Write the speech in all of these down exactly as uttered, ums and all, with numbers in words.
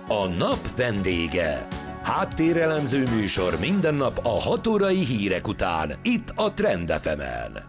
A nap vendége. Háttérelemző műsor minden nap a hat órai hírek után, itt a Trend ef emen.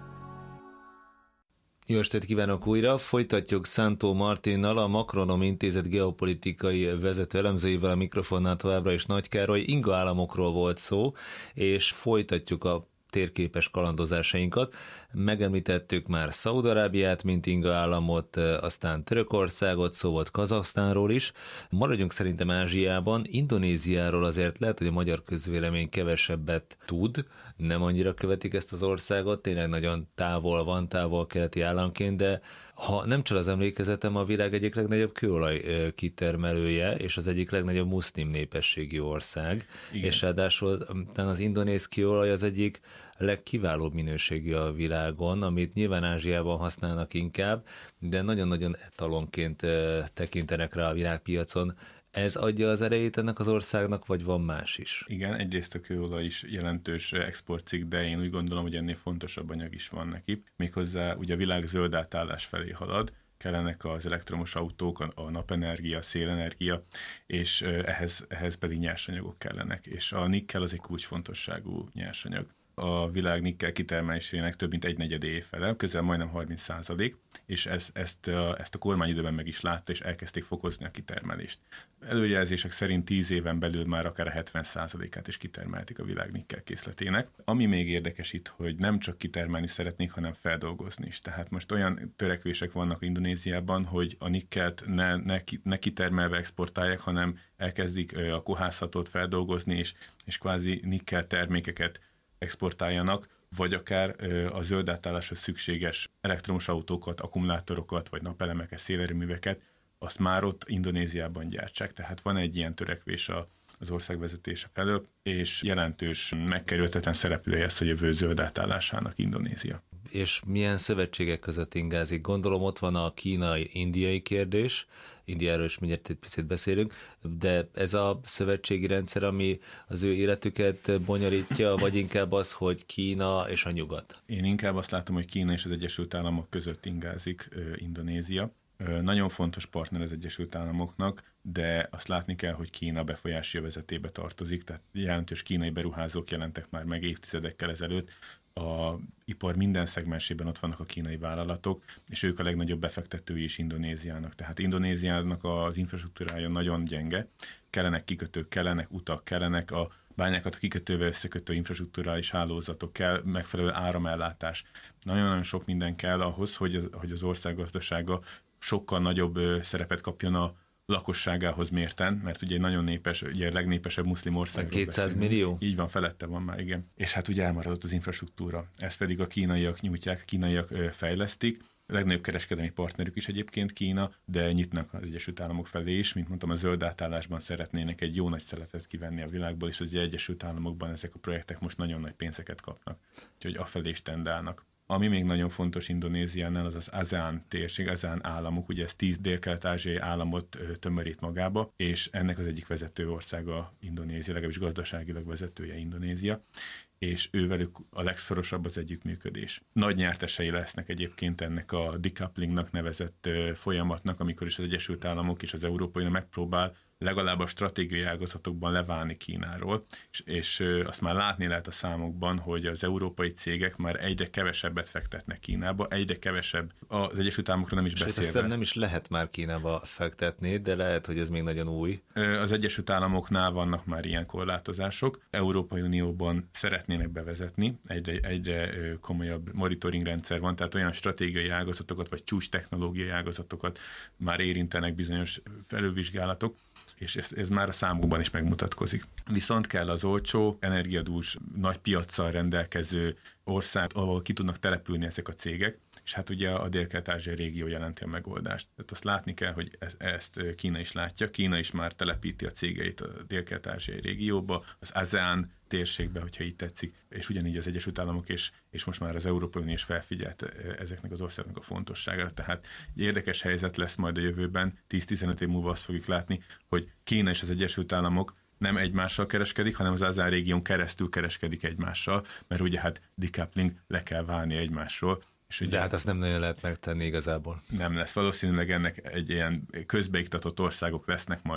Jó estét kívánok újra! Folytatjuk Szántó Martinnal, a Macronom Intézet geopolitikai vezető elemzőivel, a mikrofonnál továbbra is Nagy Károly. Inga államokról volt szó, és folytatjuk a térképes kalandozásainkat. Megemlítettük már Szaúd-Arábiát, mint Inga államot, aztán Törökországot, szó volt Kazahsztánról is. Maradjunk szerintem Ázsiában. Indonéziáról azért lehet, hogy a magyar közvélemény kevesebbet tud, nem annyira követik ezt az országot, tényleg nagyon távol van, távol-keleti államként, de ha nem csak az emlékezetem, a világ egyik legnagyobb kőolaj kitermelője, és az egyik legnagyobb muszlim népességű ország, igen. És ráadásul talán az indonéz kőolaj az egyik legkiválóbb minőségű a világon, amit nyilván Ázsiában használnak inkább, de nagyon-nagyon etalonként tekintenek rá a világpiacon. Ez adja az erejét ennek az országnak, vagy van más is? Igen, egyrészt a kőolaj is jelentős exportcikk, de én úgy gondolom, hogy ennél fontosabb anyag is van neki. Méghozzá ugye a világ zöld átállás felé halad, kellenek az elektromos autók, a napenergia, a szélenergia, és ehhez, ehhez pedig nyersanyagok kellenek. És a nikkel az egy kulcsfontosságú nyersanyag. A világ nikkel kitermelésének több mint egy negyedé fele, közel majdnem harminc százalék, és ez, ezt, a, ezt a kormány időben meg is látta, és elkezdték fokozni a kitermelést. Előjelzések szerint tíz éven belül már akár a hetven százalékát is kitermelték a világ nikkel készletének. Ami még érdekes itt, hogy nem csak kitermelni szeretnék, hanem feldolgozni is. Tehát most olyan törekvések vannak Indonéziában, hogy a nikkelt ne, ne, ne kitermelve exportálják, hanem elkezdik a kohászatot feldolgozni, és, és kvázi nikkel termékeket exportáljanak, vagy akár a zöld átálláshoz szükséges elektromos autókat, akkumulátorokat, vagy napelemeket, szélerőműveket, azt már ott Indonéziában gyártsák. Tehát van egy ilyen törekvés a az ország vezetése felől, és jelentős megkerülhetetlen szereplője ezt a jövő zöld átállásának Indonézia. És milyen szövetségek között ingázik? Gondolom ott van a kínai-indiai kérdés, Indiáról is mindjárt egy picit beszélünk, de ez a szövetségi rendszer, ami az ő életüket bonyolítja, vagy inkább az, hogy Kína és a nyugat? Én inkább azt látom, hogy Kína és az Egyesült Államok között ingázik Indonézia. Nagyon fontos partner az Egyesült Államoknak, de azt látni kell, hogy Kína befolyási övezetébe tartozik, tehát jelentős kínai beruházók jelentek már meg évtizedekkel ezelőtt. A ipar minden szegmensében ott vannak a kínai vállalatok, és ők a legnagyobb befektetői is Indonéziának. Tehát Indonéziának az infrastruktúrája nagyon gyenge, kellenek kikötők, kellenek utak, kellenek a bányákat a kikötővel összekötő infrastruktúrális hálózatok, kell megfelelő áramellátás. Nagyon-nagyon sok minden kell ahhoz, hogy az, hogy az ország gazdasága sokkal nagyobb szerepet kapjon a lakosságához mérten, mert ugye egy nagyon népes, ugye a legnépesebb muszlim országról kétszáz millió? Így van, felette van már, igen. És hát ugye elmaradott az infrastruktúra. Ezt pedig a kínaiak nyújtják, kínaiak fejlesztik. A legnagyobb kereskedelmi partnerük is egyébként Kína, de nyitnak az Egyesült Államok felé is. Mint mondtam, a zöld átállásban szeretnének egy jó nagy szeletet kivenni a világból, és az Egyesült Államokban ezek a projektek most nagyon nagy pénzeket kapnak. Úgyhogy afelé is tendálnak. Ami még nagyon fontos Indonéziánál, az az ASEAN térség, ASEAN államok, ugye ez tíz dél-kelet-ázsiai államot tömörít magába, és ennek az egyik vezető országa Indonézia, legalábbis gazdaságilag vezetője Indonézia, és ővelük a legszorosabb az együttműködés. Nagy nyertesei lesznek egyébként ennek a decouplingnak nevezett folyamatnak, amikor is az Egyesült Államok és az Európai Unió megpróbál legalább a stratégiai ágazatokban leválni Kínáról, és, és azt már látni lehet a számokban, hogy az európai cégek már egyre kevesebbet fektetnek Kínába, egyre kevesebb, az Egyesült Államokról nem is és beszélve. Azt nem is lehet már Kínába fektetni, de lehet, hogy ez még nagyon új. Az Egyesült Államoknál vannak már ilyen korlátozások, Európai Unióban szeretnének bevezetni, egyre, egyre komolyabb monitoring rendszer van, tehát olyan stratégiai ágazatokat, vagy csúcs technológiai ágazatokat már érintenek bizonyos felülvizsgálatok, és ez, ez már a számokban is megmutatkozik. Viszont kell az olcsó, energiadús, nagy piaccal rendelkező ország, ahol ki tudnak települni ezek a cégek, és hát ugye a dél-kelet-ázsiai régió jelenti a megoldást. Tehát azt látni kell, hogy ezt Kína is látja. Kína is már telepíti a cégeit a dél-kelet-ázsiai régióba, az ASEAN térségbe, hogyha így tetszik, és ugyanígy az Egyesült Államok és, és most már az Európai Unió is felfigyelt ezeknek az országoknak a fontosságára. Tehát egy érdekes helyzet lesz majd a jövőben, tíz-tizenöt év múlva azt fogjuk látni, hogy Kína és az Egyesült Államok nem egymással kereskedik, hanem az ASEAN régión keresztül kereskedik egymással, mert ugye hát decoupling, le kell válni egymásról. És ugye de hát azt nem nagyon lehet megtenni igazából. Nem lesz. Valószínűleg ennek egy ilyen közbeiktatott országok lesznek majd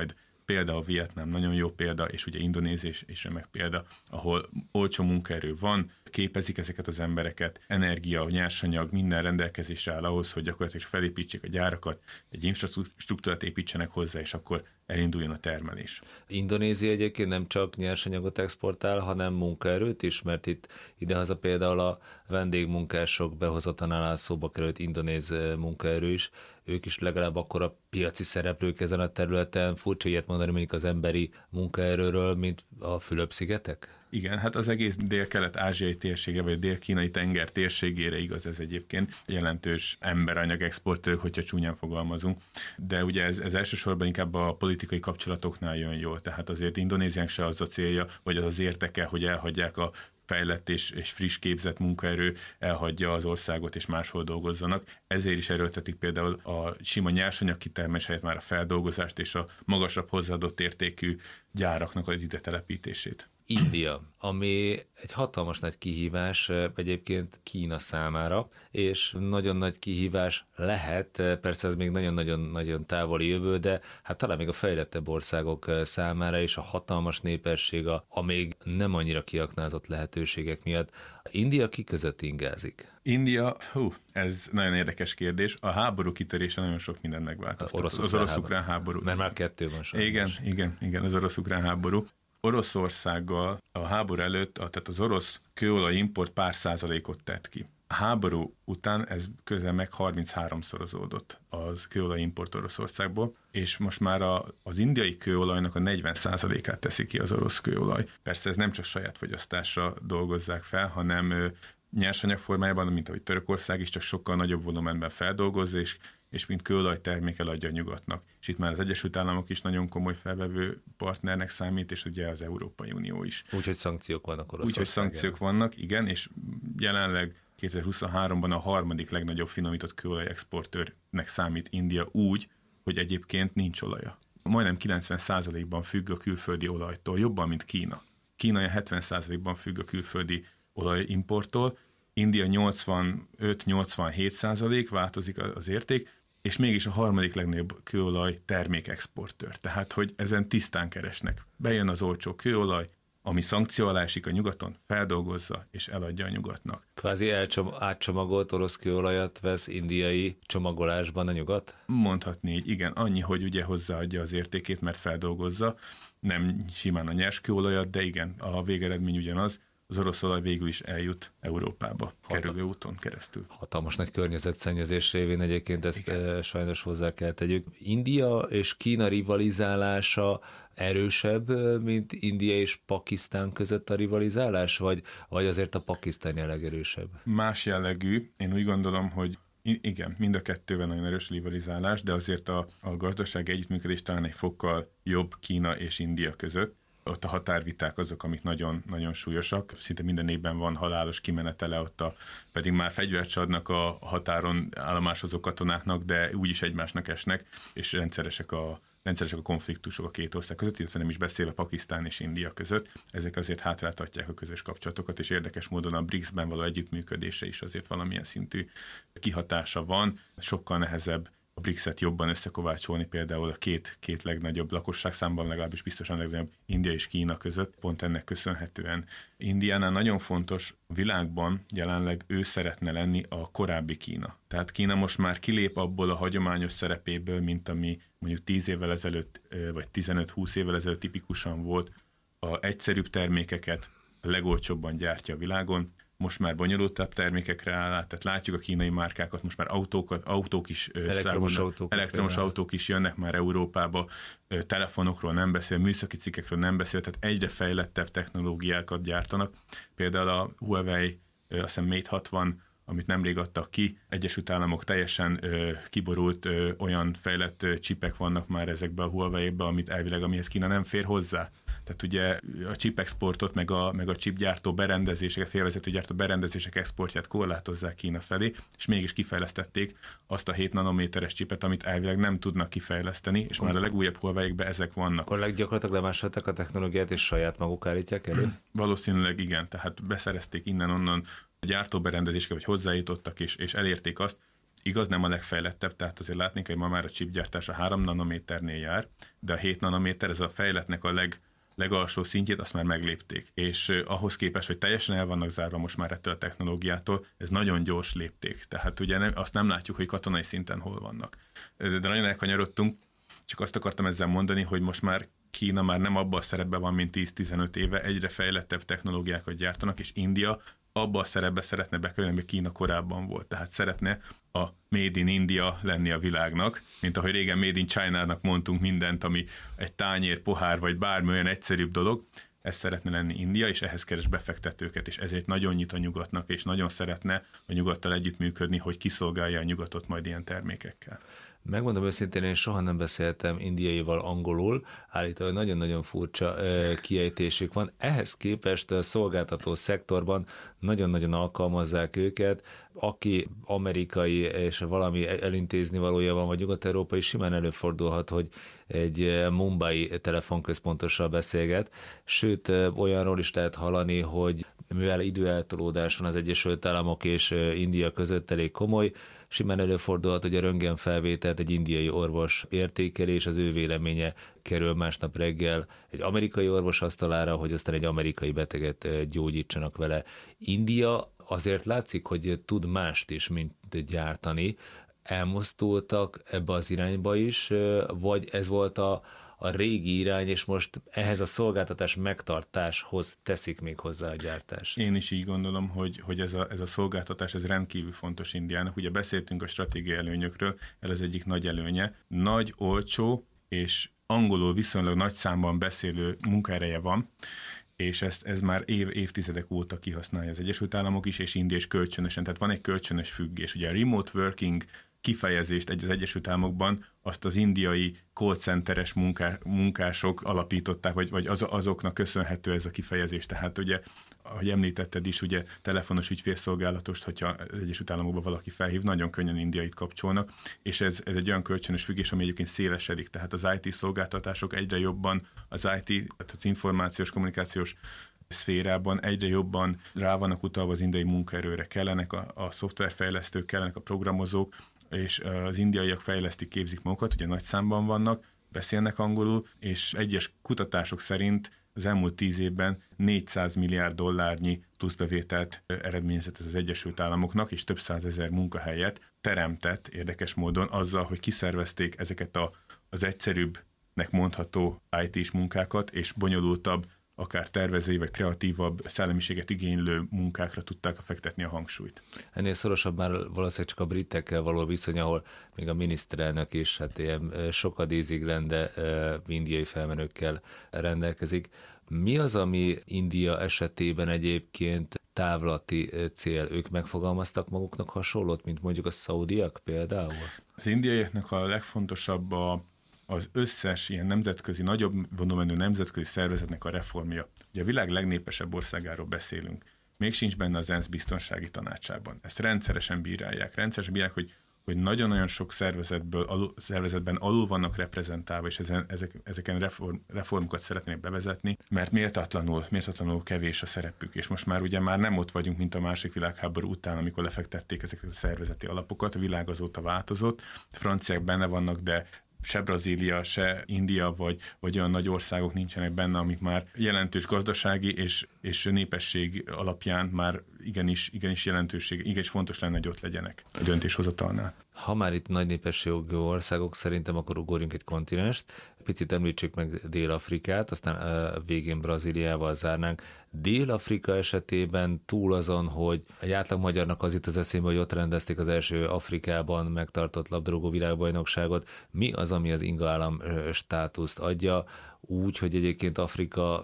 például Vietnám nagyon jó példa, és ugye Indonézia is, is remek példa, ahol olcsó munkaerő van, képezik ezeket az embereket, energia, nyersanyag, minden rendelkezésre áll ahhoz, hogy gyakorlatilag felépítsék a gyárakat, egy infrastruktúrát építsenek hozzá, és akkor elinduljon a termelés. Indonézia egyébként nem csak nyersanyagot exportál, hanem munkaerőt is, mert itt idehaza például a vendégmunkások behozatanál szóba került indonéz munkaerő is, ők is legalább akkora piaci szereplők ezen a területen, furcsa ilyet mondani mondjuk az emberi munkaerőről, mint a Fülöp-szigetek? Igen, hát az egész dél-kelet-ázsiai térségre, vagy a dél-kínai tenger térségére igaz ez egyébként. Jelentős emberanyag exportőrök, hogyha csúnyán fogalmazunk. De ugye ez, ez elsősorban inkább a politikai kapcsolatoknál jön jól. Tehát azért Indonéziánk se az a célja, vagy az az érteke, hogy elhagyják a fejlett és, és friss képzett munkaerő, elhagyja az országot és máshol dolgozzanak. Ezért is erőltetik például a sima nyersanyag kitermelés helyett már a feldolgozást és a magasabb hozzáadott értékű gyáraknak az ide telepítését. India, ami egy hatalmas nagy kihívás egyébként Kína számára, és nagyon nagy kihívás lehet, persze ez még nagyon-nagyon távoli jövő, de hát talán még a fejlettebb országok számára is a hatalmas népesség, a, a még nem annyira kiaknázott lehetőségek miatt. India ki között ingázik? India, hú, ez nagyon érdekes kérdés. A háború kitörése nagyon sok mindent megváltoztat. Orosz az orosz-ukrán háború. Mert már kettő van sajnos. Igen, igen, igen, az orosz-ukrán háború. Oroszországgal a háború előtt, tehát az orosz kőolaj import pár százalékot tett ki. A háború után ez közel meg harmincháromszorozódott az kőolaj import Oroszországból, és most már a, az indiai kőolajnak a negyven százalékát teszi ki az orosz kőolaj. Persze ez nem csak saját fogyasztásra dolgozzák fel, hanem nyersanyag formájában, mint ahogy Törökország is, csak sokkal nagyobb volumenben feldolgozza, és, és mint kőolajtermék eladja a nyugatnak. És itt már az Egyesült Államok is nagyon komoly felvevő partnernek számít, és ugye az Európai Unió is. Úgyhogy szankciók vannak Oroszországon. Úgyhogy szankciók vannak, igen, és jelenleg kétezer-huszonháromban a harmadik legnagyobb finomított kőolaj exportőrnek számít India úgy, hogy egyébként nincs olaja. Majdnem kilencven százalékban függ a külföldi olajtól, jobban, mint Kína. Kína hetven százalékban függ a külföldi olajimporttól, India nyolcvanöt-nyolcvanhét százalék, változik az érték, és mégis a harmadik legnagyobb kőolaj termékexportőr. Tehát, hogy ezen tisztán keresnek. Bejön az olcsó kőolaj, ami szankció alá esik a nyugaton, feldolgozza és eladja a nyugatnak. Kvázi elcsom- átcsomagolt orosz kőolajat vesz indiai csomagolásban a nyugat? Mondhatni így, igen, annyi, hogy ugye hozzáadja az értékét, mert feldolgozza, nem simán a nyers kőolajat, de igen, a végeredmény ugyanaz, az orosz olaj végül is eljut Európába, Hatal- kerülő úton keresztül. Hatalmas nagy környezetszennyezés révén egyébként ezt igen. Sajnos hozzá kell tegyük. India és Kína rivalizálása erősebb, mint India és Pakisztán között a rivalizálás, vagy, vagy azért a pakisztáni a legerősebb? Más jellegű. Én úgy gondolom, hogy igen, mind a kettőben nagyon erős rivalizálás, de azért a, a gazdasági együttműködés talán egy fokkal jobb Kína és India között. Ott a határviták azok, amik nagyon, nagyon súlyosak. Szinte minden évben van halálos kimenetele, ott a, pedig már fegyvert se adnak a határon állomásozó katonáknak, de úgyis egymásnak esnek, és rendszeresek a, rendszeresek a konfliktusok a két ország között, illetve nem is beszélve Pakisztán és India között. Ezek azért hátráltatják a közös kapcsolatokat, és érdekes módon a briksz-ben való együttműködése is azért valamilyen szintű kihatása van. Sokkal nehezebb a briksz-et jobban összekovácsolni például a két, két legnagyobb lakosságszámban, legalábbis biztosan legnagyobb India és Kína között. Pont ennek köszönhetően Indiánál nagyon fontos a világban jelenleg ő szeretne lenni a korábbi Kína. Tehát Kína most már kilép abból a hagyományos szerepéből, mint ami mondjuk tíz évvel ezelőtt, vagy tizenöt-húsz évvel ezelőtt tipikusan volt, a egyszerűbb termékeket a legolcsóbban gyártja a világon, most már bonyolultabb termékekre áll át, tehát látjuk a kínai márkákat, most már autókat, autók is elektromos, autók, elektromos autók is jönnek már Európába, telefonokról nem beszél, műszaki cikkekről nem beszél, tehát egyre fejlettebb technológiákat gyártanak. Például a Huawei, azt hiszem Mate hatvan, amit nemrég adtak ki, Egyesült Államok teljesen ö, kiborult ö, olyan fejlett ö, csipek vannak már ezekbe a Huawei-be, amit elvileg, amihez Kína nem fér hozzá. Tehát ugye a chip exportot, meg a, meg a chipgyártó berendezések, félvezetőgyártó berendezések exportját korlátozzák Kína felé, és mégis kifejlesztették azt a hét nanométeres csipet, amit elvileg nem tudnak kifejleszteni, és már a legújabb Huawei-ekben ezek vannak. Akkor leggyakorlatilag lemásolták a technológiát, és saját maguk állítják elő? Valószínűleg igen, tehát beszerezték innen-onnan a gyártóberendezéseket, vagy hozzájutottak, és, és elérték azt, Igaz, nem a legfejlettebb, tehát azért látni kell, hogy ma már a chipgyártás a három nanométernél jár, de a hét nanométer, ez a fejletnek a leg legalsó szintjét, azt már meglépték. És uh, ahhoz képest, hogy teljesen el vannak zárva most már ettől a technológiától, ez nagyon gyors lépték. Tehát ugye nem, azt nem látjuk, hogy katonai szinten hol vannak. De nagyon elkanyarodtunk, csak azt akartam ezzel mondani, hogy most már Kína már nem abban a szerepben van, mint tíz-tizenöt éve, egyre fejlettebb technológiákat gyártanak, és India abba a szerepbe szeretne bekerülni, ami Kína korábban volt. Tehát szeretne a Made in India lenni a világnak, mint ahogy régen Made in China-nak mondtunk mindent, ami egy tányér, pohár, vagy bármi olyan egyszerűbb dolog. Ez szeretne lenni India, és ehhez keres befektetőket, és ezért nagyon nyit a nyugatnak, és nagyon szeretne a nyugattal együttműködni, hogy kiszolgálja a nyugatot majd ilyen termékekkel. Megmondom őszintén, én soha nem beszéltem indiaival angolul, állítólag nagyon-nagyon furcsa kiejtésük van. Ehhez képest a szolgáltató szektorban nagyon-nagyon alkalmazzák őket. Aki amerikai és valami elintézni valója van, vagy nyugat-európai, simán előfordulhat, hogy egy mumbai telefonközpontossal beszélget, sőt olyanról is lehet hallani, hogy mivel időeltolódás van az Egyesült Államok és India között elég komoly, simán előfordulhat, hogy a röntgenfelvételt egy indiai orvos értékeli, és az ő véleménye kerül másnap reggel egy amerikai orvos asztalára, hogy aztán egy amerikai beteget gyógyítsanak vele. India azért látszik, hogy tud mást is, mint gyártani. Elmozdultak ebbe az irányba is, vagy ez volt a, a régi irány, és most ehhez a szolgáltatás megtartáshoz teszik még hozzá a gyártást? Én is így gondolom, hogy, hogy ez, a, ez a szolgáltatás ez rendkívül fontos Indiának. Ugye beszéltünk a stratégiai előnyökről, ez az egyik nagy előnye. Nagy, olcsó és angolul viszonylag nagy számban beszélő munkaereje van, és ezt, ez már év, évtizedek óta kihasználja az Egyesült Államok is, és India is kölcsönösen. Tehát van egy kölcsönös függés. Ugye a remote working kifejezést egy az Egyesült Államokban azt az indiai call centeres munká, munkások alapították, vagy, vagy az, azoknak köszönhető ez a kifejezés. Tehát ugye, ahogy említetted is, ugye telefonos ügyfélszolgálatost, hogyha az Egyesült Államokban valaki felhív, nagyon könnyen indiait kapcsolnak, és ez, ez egy olyan kölcsönös függés, ami egyébként szélesedik. Tehát az i té szolgáltatások egyre jobban, az i té, tehát az információs, kommunikációs szférában egyre jobban rá vannak utalva az indiai munkaerőre. Kellenek a, a szoftverfejlesztők, kellenek a programozók, és az indiaiak fejlesztik, képzik magukat, ugye nagy számban vannak, beszélnek angolul, és egyes kutatások szerint az elmúlt tíz évben négyszáz milliárd dollárnyi pluszbevételt eredményezett ez az Egyesült Államoknak, és több százezer munkahelyet teremtett érdekes módon azzal, hogy kiszervezték ezeket a, az egyszerűbbnek mondható i té-s munkákat, és bonyolultabb, akár tervezői vagy kreatívabb szellemiséget igénylő munkákra tudták fektetni a hangsúlyt. Ennél szorosabb már valószínűleg csak a britekkel való viszony, ahol még a miniszterelnök is hát ilyen sokadíziglende indiai felmenőkkel rendelkezik. Mi az, ami India esetében egyébként távlati cél? Ők megfogalmaztak maguknak hasonlót, mint mondjuk a szaudiak például? Az indiaiaknak a legfontosabb a az összes ilyen nemzetközi, nagyobb volumenű nemzetközi szervezetnek a reformja. Ugye a világ legnépesebb országáról beszélünk. Még sincs benne az ENSZ biztonsági tanácsában. Ezt rendszeresen bírálják. Rendszeresen bírálják, hogy, hogy nagyon-nagyon sok szervezetből, alul, szervezetben alul vannak reprezentálva, és ezen, ezek, ezeken reform, reformokat szeretnék bevezetni, mert méltatlanul, méltatlanul kevés a szerepük. És most már ugye már nem ott vagyunk, mint a második világháború után, amikor lefektették ezeket a szervezeti alapokat. A világ azóta változott. A franciák benne vannak, de se Brazília, se India, vagy, vagy olyan nagy országok nincsenek benne, amik már jelentős gazdasági és, és népesség alapján már igenis, igenis jelentőség, igenis fontos lenne, hogy ott legyenek a döntéshozatalnál. Ha már itt nagy népességű országok, szerintem akkor ugorjunk egy kontinenst. Picit említsük meg Dél-Afrikát, aztán a végén Brazíliával zárnánk. Dél-Afrika esetében túl azon, hogy egy átlag magyarnak az jut az eszébe, hogy ott rendezték az első Afrikában megtartott labdarúgó világbajnokságot. Mi az, ami az inga állam státuszt adja, úgy, hogy egyébként Afrika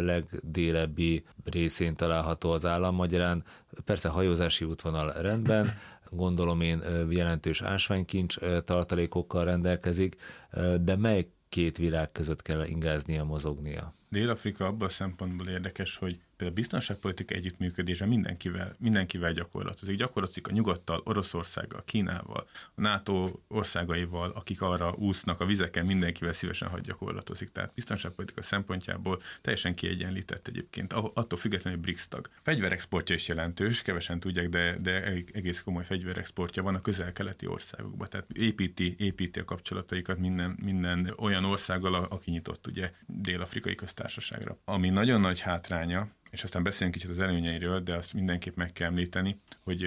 legdélebbi részén található az állam, magyarán persze hajózási útvonal rendben, gondolom én jelentős ásványkincs tartalékokkal rendelkezik, de mely két világ között kell ingáznia, mozognia? Dél-Afrika abban a szempontból érdekes, hogy például a biztonságpolitika együttműködésben mindenkivel, mindenkivel gyakorlatozik. Gyakorlatozik a Nyugattal, Oroszországgal, Kínával, a NATO országaival, akik arra úsznak a vizeken, mindenkivel szívesen hagy gyakorlatozik. Tehát biztonságpolitika szempontjából teljesen kiegyenlített egyébként, attól függetlenül BRICS tag. Fegyverexportja is jelentős, kevesen tudják, de, de egész komoly fegyverexportja van a közel-keleti országokban. Tehát építi, építi a kapcsolataikat minden, minden olyan országgal, aki nyitott ugye Dél-afrikai köztársaságra. Ami nagyon nagy hátránya, és aztán beszélünk kicsit az előnyeiről, de azt mindenképp meg kell említeni, hogy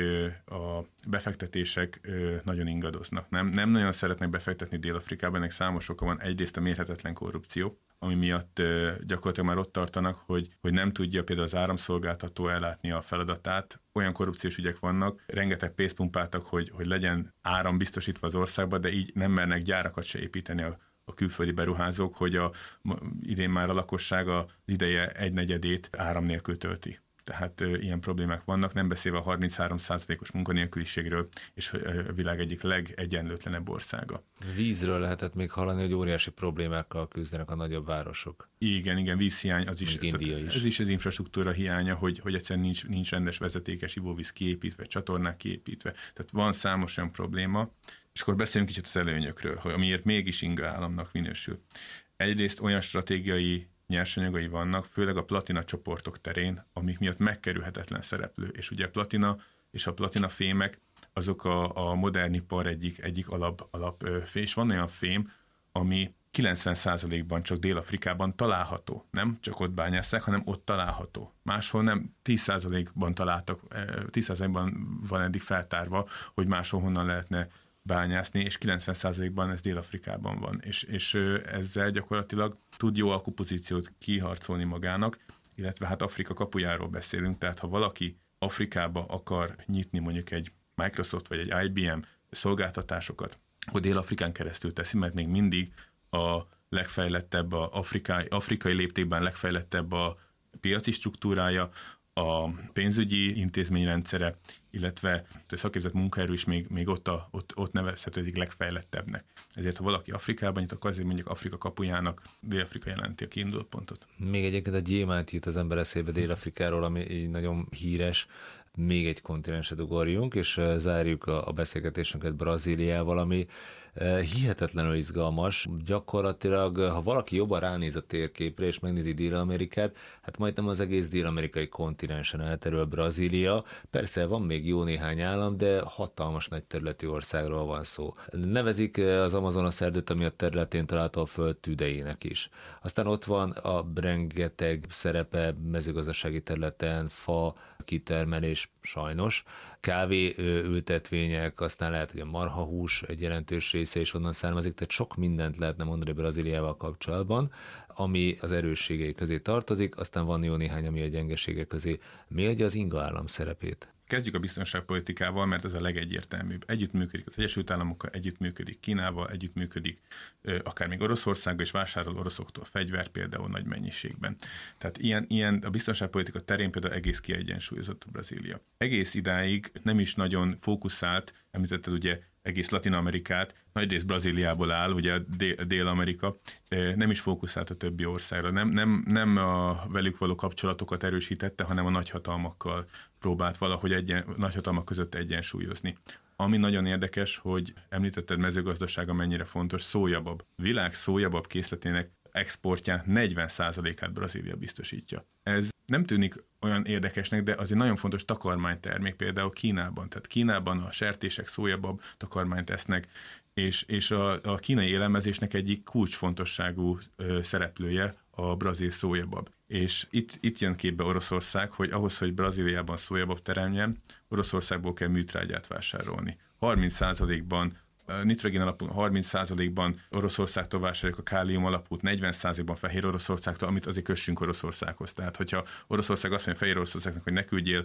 a befektetések nagyon ingadoznak. Nem, nem nagyon szeretnek befektetni Dél-Afrikában, ennek számos oka van. Egyrészt a mérhetetlen korrupció, ami miatt gyakorlatilag már ott tartanak, hogy, hogy nem tudja például az áramszolgáltató ellátni a feladatát. Olyan korrupciós ügyek vannak, rengeteg pénzt pumpáltak, hogy, hogy legyen áram biztosítva az országba, de így nem mernek gyárakat se építeni a a külföldi beruházók, hogy a, idén már a lakosság az ideje egynegyedét áram nélkül tölti. Tehát e, ilyen problémák vannak, nem beszélve a harminchárom százalékos munkanélküliségről, és a világ egyik legegyenlőtlenebb országa. Vízről lehetett még hallani, hogy óriási problémákkal küzdenek a nagyobb városok. Igen, igen, vízhiány, az is, tehát, is. Ez is az infrastruktúra hiánya, hogy, hogy egyszerűen nincs, nincs rendes vezetékes ivóvíz kiépítve, csatornák kiépítve. Tehát van számos olyan probléma, és akkor beszélünk kicsit az előnyökről, hogy amiért mégis inga államnak minősül. Egyrészt olyan stratégiai nyersanyagai vannak, főleg a platina csoportok terén, amik miatt megkerülhetetlen szereplő. És ugye a platina és a platina fémek, azok a, a modern ipar egyik, egyik alap, alap fém, és van olyan fém, ami kilencven százalékban csak Dél-Afrikában található. Nem csak ott bányásszák, hanem ott található. Máshol nem, tíz százalékban találtak, tíz százalékban van eddig feltárva, hogy máshol honnan lehetne bányászni, és kilencven százalékban ez Dél-Afrikában van. És, és ezzel gyakorlatilag tud jó alkupozíciót kiharcolni magának, illetve hát Afrika kapujáról beszélünk, tehát ha valaki Afrikába akar nyitni mondjuk egy Microsoft vagy egy I B M szolgáltatásokat, hogy Dél-Afrikán keresztül teszi, mert még mindig a legfejlettebb, a afrikai, afrikai léptékben legfejlettebb a piaci struktúrája, a pénzügyi intézményrendszere, illetve a szakképzett munkaerő is még, még ott, a, ott, ott nevezhető egyik legfejlettebbnek. Ezért, ha valaki Afrikában nyit, akkor azért mondjuk Afrika kapujának Dél-Afrika jelenti a kiinduló pontot. Még egyébként a gyémánt jut az ember eszébe Dél-Afrikáról, ami így nagyon híres. Még egy kontinenset ugorjunk, és zárjuk a, a beszélgetésünket Brazíliával, ami hihetetlenül izgalmas. Gyakorlatilag, ha valaki jobban ránéz a térképre, és megnézi Dél-Amerikát, hát majdnem az egész dél-amerikai kontinensen elterül Brazília. Persze van még jó néhány állam, de hatalmas nagy területű országról van szó. Nevezik az Amazonas erdőt, ami a területén található a föld tüdejének is. Aztán ott van a rengeteg szerepe mezőgazdasági területen, fa kitermelés sajnos, kávé ültetvények, aztán lehet, hogy a marhahús egy jelentős része is onnan származik, tehát sok mindent lehetne mondani Brazíliával kapcsolatban, ami az erősségei közé tartozik, aztán van jó néhány, ami a gyengeségek közé. Mi adja az inga állam szerepét? Kezdjük a biztonságpolitikával, mert ez a legegyértelműbb. Együttműködik az Egyesült Államokkal, együttműködik Kínával, együttműködik akár még Oroszországgal, és vásárol oroszoktól fegyvert például nagy mennyiségben. Tehát ilyen, ilyen a biztonságpolitika terén például egész kiegyensúlyozott a Brazília. Egész idáig nem is nagyon fókuszált, említetted ugye egész Latin-Amerikát, nagyrészt Brazíliából áll, ugye Dél-Amerika, nem is fókuszált a többi országra. Nem, nem, nem a velük való kapcsolatokat erősítette, hanem a nagyhatalmakkal próbált valahogy egyen, nagyhatalmak között egyensúlyozni. Ami nagyon érdekes, hogy említetted mezőgazdasága mennyire fontos, szójabab. Világ szójabab készletének exportján negyven százalékát Brazília biztosítja. Ez nem tűnik olyan érdekesnek, de azért nagyon fontos takarmánytermék például Kínában. Tehát Kínában a sertések szójabab takarmányt esznek, és, és a, a kínai élelmezésnek egyik kulcsfontosságú ö, szereplője a brazil szójabab. És itt, itt jön képbe Oroszország, hogy ahhoz, hogy Brazíliában szójabab teremjen, Oroszországból kell műtrágyát vásárolni. harminc százalékban nitrogén alapú harminc százalékban Oroszországtól vásároljuk a kálium alapút, negyven százalékban Fehér Oroszországtól, amit azért kössünk Oroszországhoz. Tehát, hogyha Oroszország azt mondja Fehér Oroszországnak, hogy ne küldjél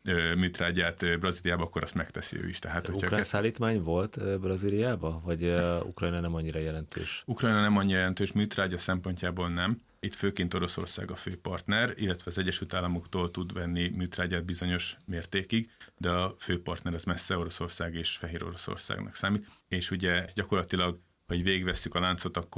műtrágyát Brazíliába, akkor azt megteszi ő is. Tehát, ukrán ke- szállítmány volt Brazíliába? Vagy uh, Ukrajna nem annyira jelentős? Ukrajna nem annyira jelentős, műtrágya szempontjából nem. Itt főként Oroszország a fő partner, illetve az Egyesült Államoktól tud venni műtrágyát bizonyos mértékig, de a fő partner az messze Oroszország és Fehér Oroszországnak számít. És ugye gyakorlatilag, ha így végigvesszük a láncot, akkor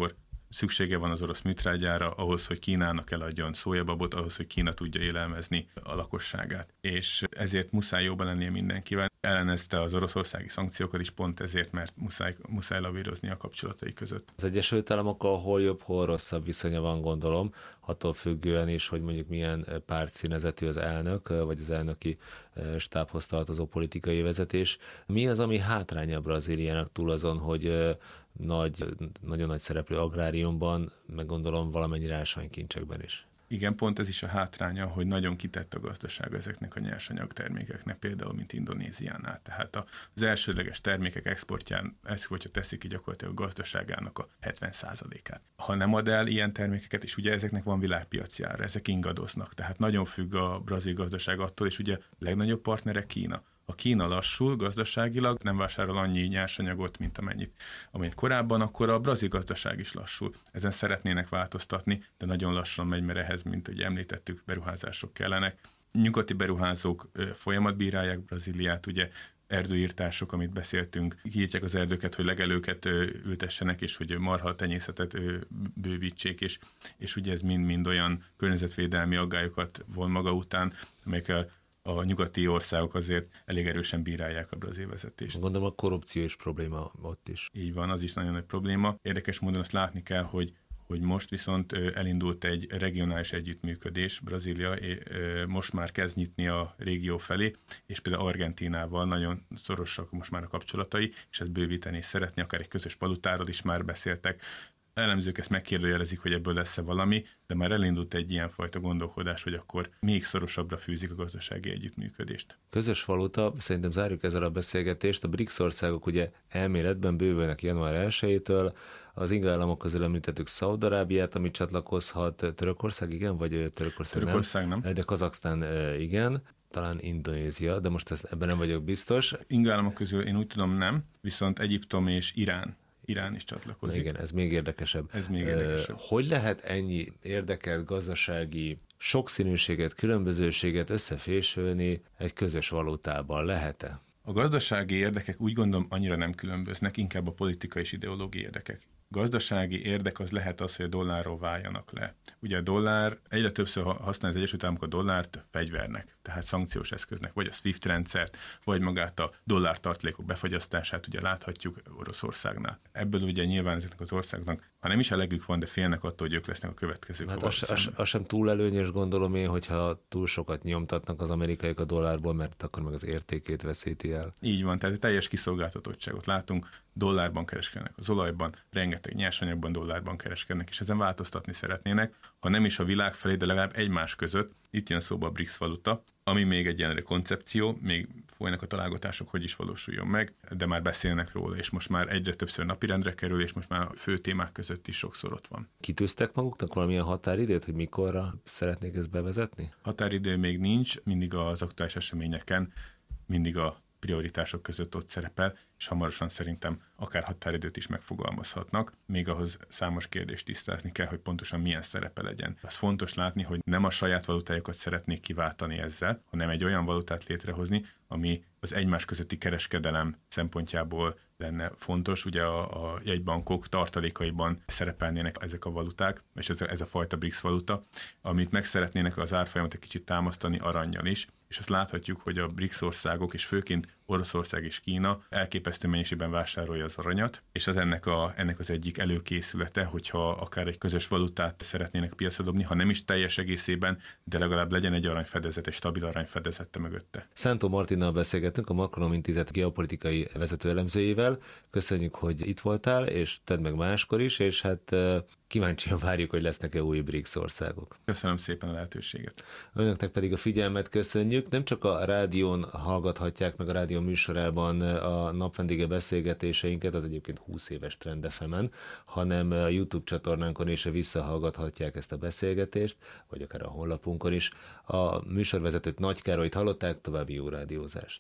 szüksége van az orosz műtrágyára ahhoz, hogy Kínának eladjon szójababot, ahhoz, hogy Kína tudja élelmezni a lakosságát. És ezért muszáj jóban lennie mindenkivel. Ellenezte az oroszországi szankciókat is pont ezért, mert muszáj, muszáj lavírozni a kapcsolatai között. Az Egyesült Államokkal hol jobb, hol rosszabb viszonya van, gondolom, attól függően is, hogy mondjuk milyen pártszínezetű az elnök, vagy az elnöki stábhoz tartozó politikai vezetés. Mi az, ami hátránya Brazíliának túl azon, hogy nagy, nagyon nagy szereplő agráriumban, meg gondolom valamennyire ásványkincsekben is? Igen, pont ez is a hátránya, hogy nagyon kitett a gazdaság ezeknek a nyersanyag termékeknek, például mint Indonéziánál. Tehát az elsődleges termékek exportján, exportja teszik ki gyakorlatilag a gazdaságának a hetven százalékát. Ha nem ad el ilyen termékeket, és ugye ezeknek van világpiaci ára, ezek ingadoznak, tehát nagyon függ a brazil gazdaság attól, és ugye legnagyobb partnere Kína. Ha Kína lassul gazdaságilag, nem vásárol annyi nyersanyagot, mint amennyit, amennyit korábban, akkor a brazil gazdaság is lassul. Ezen szeretnének változtatni, de nagyon lassan megy, mert ehhez, mint hogy említettük, beruházások kellenek. Nyugati beruházók folyamatbírálják Brazíliát, ugye erdőírtások, amit beszéltünk, kiírtják az erdőket, hogy legelőket ültessenek, és hogy marha tenyészetet bővítsék, és, és ugye ez mind-mind olyan környezetvédelmi aggályokat von maga után, amelyekkel a nyugati országok azért elég erősen bírálják a brazil vezetést. Gondolom a korrupció is probléma ott is. Így van, az is nagyon nagy probléma. Érdekes módon azt látni kell, hogy hogy most viszont elindult egy regionális együttműködés, Brazília most már kezd nyitni a régió felé, és például Argentínával nagyon szorosak most már a kapcsolatai, és ezt bővíteni szeretné, akár egy közös valutáról is már beszéltek. Elemzők ezt megkérdőjelezik, hogy ebből lesz-e valami, de már elindult egy ilyenfajta gondolkodás, hogy akkor még szorosabbra fűzik a gazdasági együttműködést. Közös valuta, szerintem zárjuk ezzel a beszélgetést. A BRICS országok ugye elméletben bővülnek január elsejétől, az inga államok közül említettük Szaúd-Arábiát, ami csatlakozhat, Törökország igen, vagy Törökország, Törökország nem, nem, de Kazaksztán igen, talán Indonézia, de most ezt, ebben nem vagyok biztos. Inga államok közül én úgy tudom nem, viszont Egyiptom és Irán Irán is csatlakozik. Igen, ez még érdekesebb. Ez még érdekesebb. Hogy lehet ennyi érdekelt gazdasági sokszínűséget, különbözőséget összefésülni egy közös valutában? Lehet-e? A gazdasági érdekek úgy gondolom annyira nem különböznek, inkább a politikai és ideológiai érdekek. Gazdasági érdek az lehet az, hogy a dollárról váljanak le. Ugye a dollár, egyre többször használja az Egyesült Államok a dollárt fegyvernek, tehát szankciós eszköznek, vagy a SWIFT rendszert, vagy magát a dollártartalékok befagyasztását, ugye láthatjuk Oroszországnál. Ebből ugye nyilván ezeknek az országnak, ha nem is elegük van, de félnek attól, hogy ők lesznek a következők. Hát az, az, az sem túl előnyös, gondolom én, hogyha túl sokat nyomtatnak az amerikaiak a dollárból, mert akkor meg az értékét veszíti el. Így van, tehát teljes kiszolgáltatottságot látunk, dollárban kereskednek az olajban, rengeteg nyersanyagban dollárban kereskednek, és ezen változtatni szeretnének, ha nem is a világ felé, de legalább egymás között. Itt jön szóba a BRICS valuta, ami még egy jelenleg koncepció, még folynak a találgatások, hogy is valósuljon meg, de már beszélnek róla, és most már egyre többször napirendre kerül, és most már a fő témák között is sokszor ott van. Kitűztek maguknak valamilyen határidőt, hogy mikorra szeretnék ezt bevezetni? Határidő még nincs, mindig az aktuális eseményeken, mindig a prioritások között ott szerepel, és hamarosan szerintem akár határidőt is megfogalmazhatnak, még ahhoz számos kérdést tisztázni kell, hogy pontosan milyen szerepe legyen. Az fontos látni, hogy nem a saját valutájukat szeretnék kiváltani ezzel, hanem egy olyan valutát létrehozni, ami az egymás közötti kereskedelem szempontjából lenne fontos. Ugye a, a jegybankok tartalékaiban szerepelnének ezek a valuták, és ez a, ez a fajta BRICS valuta, amit meg szeretnének az árfolyamat egy kicsit támasztani arannyal is, és azt láthatjuk, hogy a BRICS országok, és főként Oroszország és Kína elképesztő mennyiségben vásárolja az aranyat, és az ennek, a, ennek az egyik előkészülete, hogyha akár egy közös valutát szeretnének piacra dobni, ha nem is teljes egészében, de legalább legyen egy aranyfedezet, egy stabil aranyfedezette mögötte. Szántó Martinnal beszélgettünk, a Macronom Intézet geopolitikai vezető elemzőjével. Köszönjük, hogy itt voltál, és tedd meg máskor is, és hát kíváncsian várjuk, hogy lesznek-e új BRICS országok. Köszönöm szépen a lehetőséget. Önöknek pedig a figyelmet köszönjük. Nem csak a rádión hallgathatják meg a rádió műsorában a napvendége beszélgetéseinket, az egyébként húsz éves Trend ef emen, hanem a YouTube csatornánkon is visszahallgathatják ezt a beszélgetést, vagy akár a honlapunkon is. A műsorvezetőt Nagy Károlyt hallották, további jó rádiózást.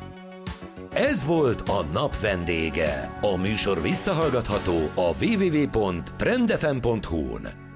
Ez volt a nap vendége. A műsor visszahallgatható a double-u double-u double-u pont trend f m pont hu-n.